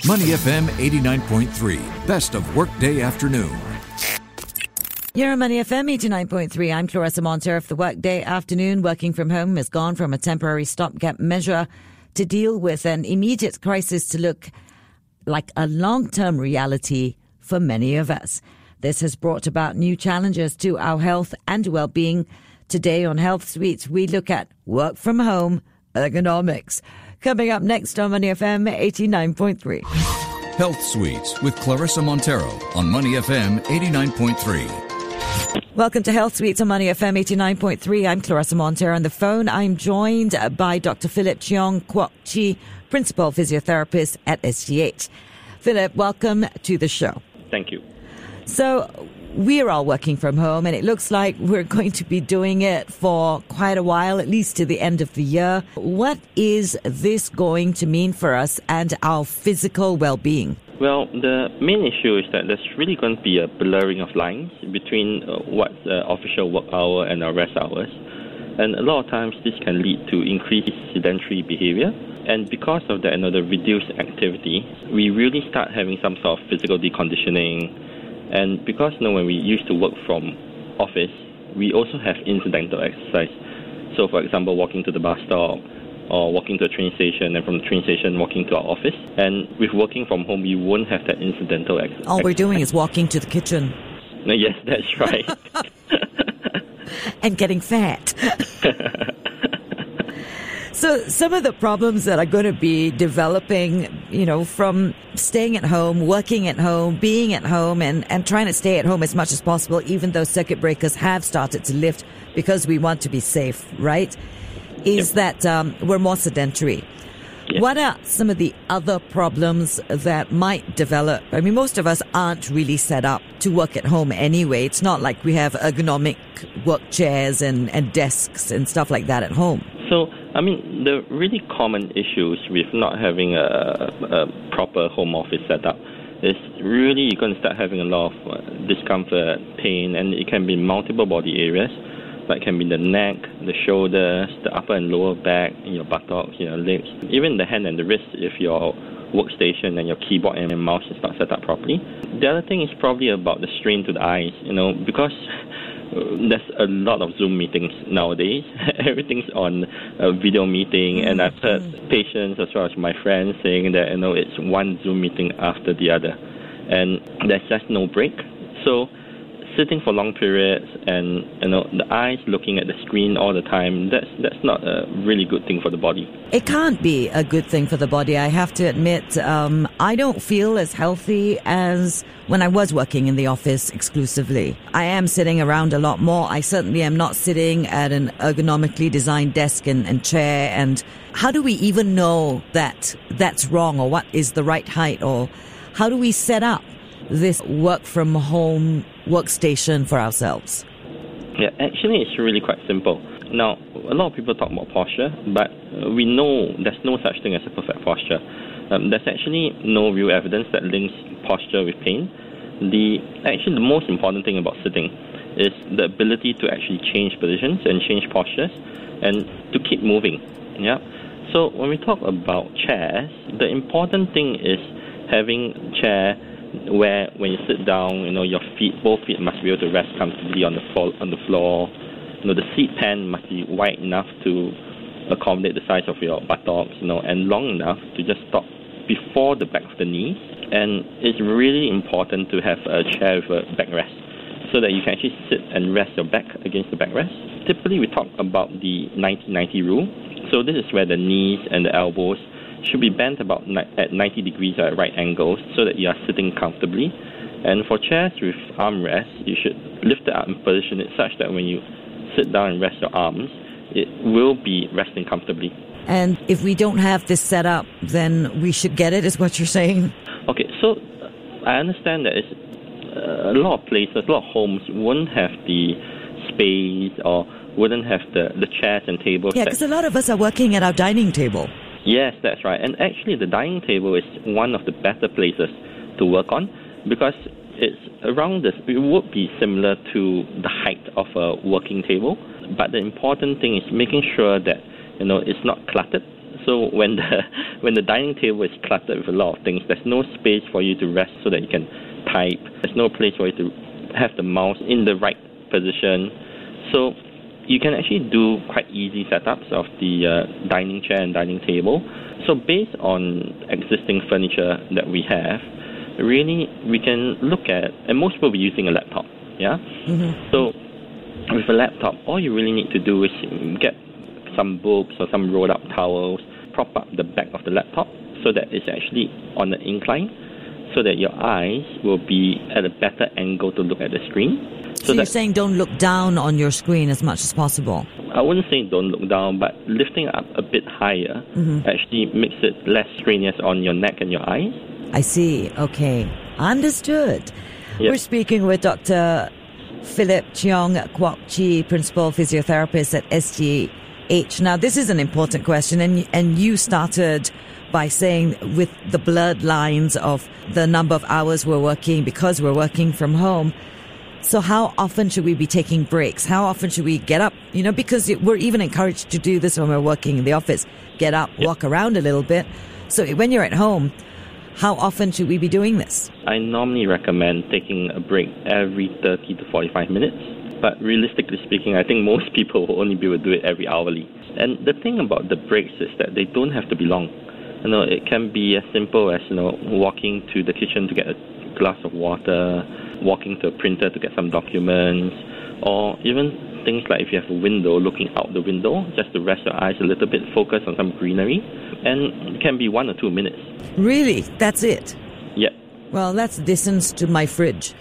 Money FM 89.3, best of workday afternoon. You're on Money FM 89.3. I'm Clarissa Montero. The workday afternoon working from home has gone from a temporary stopgap measure to deal with an immediate crisis to look like a long-term reality for many of us. This has brought about new challenges to our health and well-being. Today on Health Suites, we look at work from home ergonomics. Coming up next on Money FM 89.3. Health Suites with Clarissa Montero on Money FM 89.3. Welcome to Health Suites on Money FM 89.3. I'm Clarissa Montero. On the phone, I'm joined by Dr. Philip Cheong Kwok Chi, Principal Physiotherapist at SGH. Philip, welcome to the show. Thank you. So, we're all working from home, and it looks like we're going to be doing it for quite a while, at least to the end of the year. What is this going to mean for us and our physical well-being? Well, the main issue is that there's really going to be a blurring of lines between what's official work hour and our rest hours. And a lot of times this can lead to increased sedentary behavior. And because of that, the reduced activity, we really start having some sort of physical deconditioning. And because when we used to work from office, we also have incidental exercise. So, for example, walking to the bus stop or walking to a train station, and from the train station walking to our office. And with working from home, you won't have that incidental exercise. All we're doing is walking to the kitchen. Yes, that's right. And getting fat. So some of the problems that are going to be developing, from staying at home, working at home, being at home, and trying to stay at home as much as possible, even though circuit breakers have started to lift because we want to be safe, right? Is that we're more sedentary. Yeah. What are some of the other problems that might develop? I mean, most of us aren't really set up to work at home anyway. It's not like we have ergonomic work chairs and desks and stuff like that at home. So, the really common issues with not having a proper home office setup is really you're going to start having a lot of discomfort, pain, and it can be multiple body areas. Like can be the neck, the shoulders, the upper and lower back, your buttocks, your legs, even the hand and the wrist if your workstation and your keyboard and your mouse is not set up properly. The other thing is probably about the strain to the eyes, because there's a lot of Zoom meetings nowadays. Everything's on a video meeting, and I've heard patients as well as my friends saying that it's one Zoom meeting after the other, and there's just no break. So sitting for long periods and the eyes looking at the screen all the time, that's not a really good thing for the body. It can't be a good thing for the body. I have to admit, I don't feel as healthy as when I was working in the office exclusively. I am sitting around a lot more. I certainly am not sitting at an ergonomically designed desk and chair. And how do we even know that that's wrong, or what is the right height, or how do we set up this work from home workstation for ourselves? Yeah, actually it's really quite simple. Now, a lot of people talk about posture, but we know there's no such thing as a perfect posture. There's actually no real evidence that links posture with pain. The most important thing about sitting is the ability to actually change positions and change postures and to keep moving. Yeah. So when we talk about chairs, the important thing is having chair where when you sit down, your both feet must be able to rest comfortably on the floor. The seat pan must be wide enough to accommodate the size of your buttocks, and long enough to just stop before the back of the knee. And it's really important to have a chair with a backrest so that you can actually sit and rest your back against the backrest. Typically, we talk about the 90-90 rule. So this is where the knees and the elbows should be bent about at 90 degrees at right angles so that you are sitting comfortably. And for chairs with armrests, you should lift it up and position it such that when you sit down and rest your arms, it will be resting comfortably. And if we don't have this set up, then we should get it, is what you're saying? Okay, so I understand that a lot of places, a lot of homes wouldn't have the space or wouldn't have the chairs and tables. Yeah, because a lot of us are working at our dining table. Yes, that's right. And actually the dining table is one of the better places to work on because it's around this. It would be similar to the height of a working table, but the important thing is making sure that it's not cluttered So when the dining table is cluttered with a lot of things, there's no space for you to rest so that you can type. There's no place for you to have the mouse in the right position. So you can actually do quite easy setups of the dining chair and dining table. So based on existing furniture that we have, really we can look at, and most people will be using a laptop, yeah? Mm-hmm. So with a laptop, all you really need to do is get some books or some rolled up towels, prop up the back of the laptop so that it's actually on an incline, so that your eyes will be at a better angle to look at the screen. So you're saying don't look down on your screen as much as possible? I wouldn't say don't look down, but lifting up a bit higher actually makes it less strenuous on your neck and your eyes. I see. Okay. Understood. Yep. We're speaking with Dr. Philip Cheong Kwok Chi, Principal Physiotherapist at SGH. Now, this is an important question, and you started by saying with the blurred lines of the number of hours we're working because we're working from home. So how often should we be taking breaks? How often should we get up? Because we're even encouraged to do this when we're working in the office. Get up, walk around a little bit. So when you're at home, how often should we be doing this? I normally recommend taking a break every 30 to 45 minutes. But realistically speaking, I think most people will only be able to do it every hourly. And the thing about the breaks is that they don't have to be long. It can be as simple as, walking to the kitchen to get a glass of water, walking to a printer to get some documents, or even things like if you have a window, looking out the window, just to rest your eyes a little bit, focus on some greenery, and it can be 1 or 2 minutes. Really? That's it? Yeah. Well, that's distance to my fridge.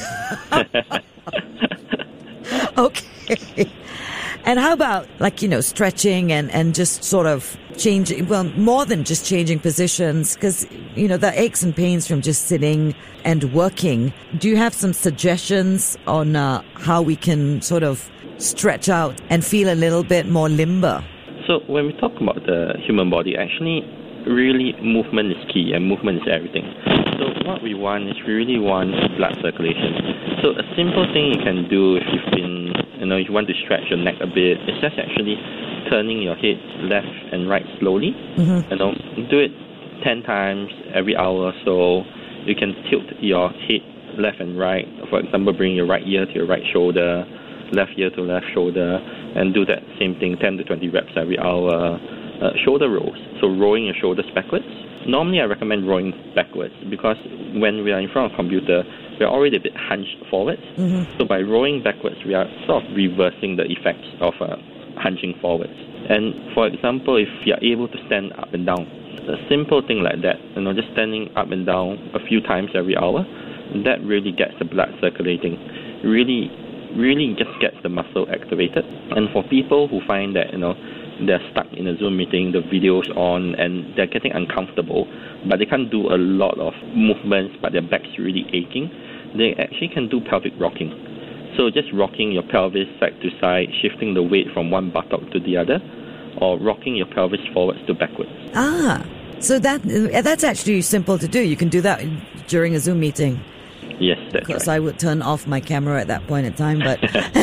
Okay. And how about, stretching and just sort of changing, well, more than just changing positions, because, the aches and pains from just sitting and working. Do you have some suggestions on how we can sort of stretch out and feel a little bit more limber? So when we talk about the human body, actually, really movement is key, and movement is everything. So what we want is we really want blood circulation. So a simple thing you can do if you've been, if you want to stretch your neck a bit, is just actually turning your head left and right slowly. Mm-hmm. Do it 10 times every hour or so. You can tilt your head left and right. For example, bring your right ear to your right shoulder, left ear to left shoulder, and do that same thing 10 to 20 reps every hour. Shoulder rolls, so rolling your shoulders backwards. Normally I recommend rolling backwards because when we are in front of a computer, we are already a bit hunched forwards. Mm-hmm. So by rolling backwards, we are sort of reversing the effects of hunching forwards. And for example, if you are able to stand up and down, a simple thing like that, just standing up and down a few times every hour, that really gets the blood circulating. Really just gets the muscle activated. And for people who find that, they're stuck in a Zoom meeting, the video's on, and they're getting uncomfortable, but they can't do a lot of movements, but their back's really aching, they actually can do pelvic rocking. So just rocking your pelvis side to side, shifting the weight from one buttock to the other, or rocking your pelvis forwards to backwards. So that's actually simple to do. You can do that during a Zoom meeting. Yes, that's right. Of course, I would turn off my camera at that point in time, but...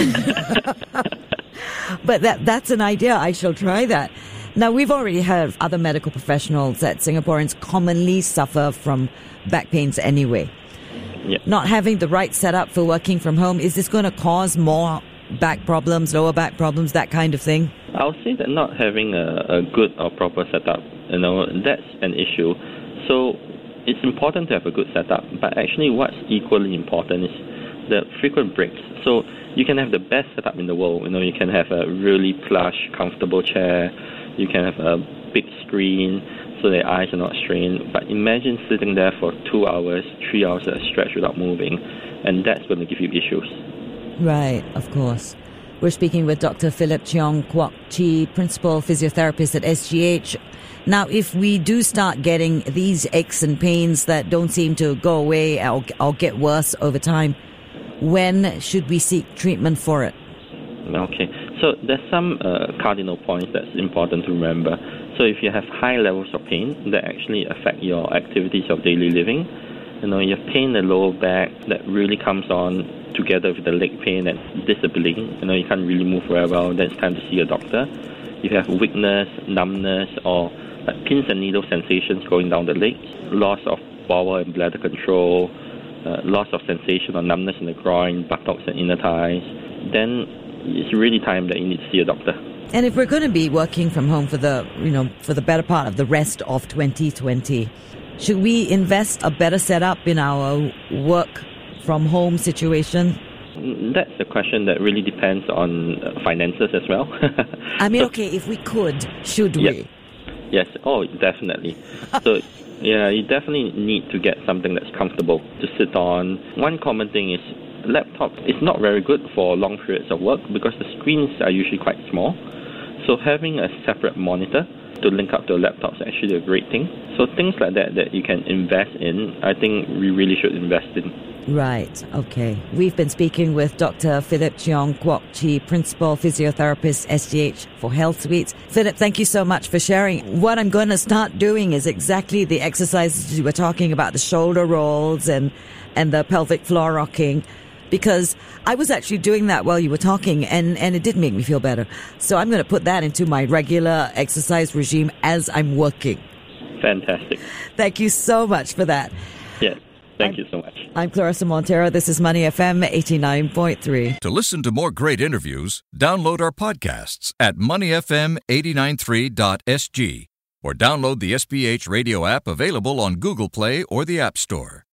But that's an idea. I shall try that. Now, we've already heard other medical professionals that Singaporeans commonly suffer from back pains anyway. Yep. Not having the right setup for working from home, is this going to cause more back problems, lower back problems, that kind of thing? I'll say that not having a good or proper setup, that's an issue. So it's important to have a good setup, but actually what's equally important is the frequent breaks. So you can have the best setup in the world. You can have a really plush, comfortable chair. You can have a big screen so the eyes are not strained. But imagine sitting there for 2 hours, 3 hours at a stretch without moving, and that's going to give you issues. Right, of course. We're speaking with Dr. Philip Cheong Kwok Chi, Principal Physiotherapist at SGH. Now, if we do start getting these aches and pains that don't seem to go away or get worse over time, when should we seek treatment for it? Okay, so there's some cardinal points that's important to remember. So if you have high levels of pain that actually affect your activities of daily living, you have pain in the lower back that really comes on together with the leg pain and disabling, you can't really move very well, then it's time to see a doctor. If you have weakness, numbness, or pins and needle sensations going down the legs, loss of bowel and bladder control, loss of sensation or numbness in the groin, buttocks and inner thighs, then it's really time that you need to see a doctor. And if we're going to be working from home for the better part of the rest of 2020, should we invest a better setup in our work from home situation? That's a question that really depends on finances as well. I mean, okay, if we could, should we? Yes, definitely. So, yeah, you definitely need to get something that's comfortable to sit on. One common thing is laptop is not very good for long periods of work because the screens are usually quite small. So having a separate monitor to link up to a laptop is actually a great thing. So things like that you can invest in, I think we really should invest in. Right, okay. We've been speaking with Dr. Philip Cheong Kwok Chi, Principal Physiotherapist, SGH for Health Suites. Philip, thank you so much for sharing. What I'm going to start doing is exactly the exercises you were talking about, the shoulder rolls and the pelvic floor rocking, because I was actually doing that while you were talking, and it did make me feel better. So I'm going to put that into my regular exercise regime as I'm working. Fantastic. Thank you so much for that. Yes, thank you so much. I'm Clarissa Montero. This is Money FM 89.3. To listen to more great interviews, download our podcasts at moneyfm893.sg or download the SPH radio app available on Google Play or the App Store.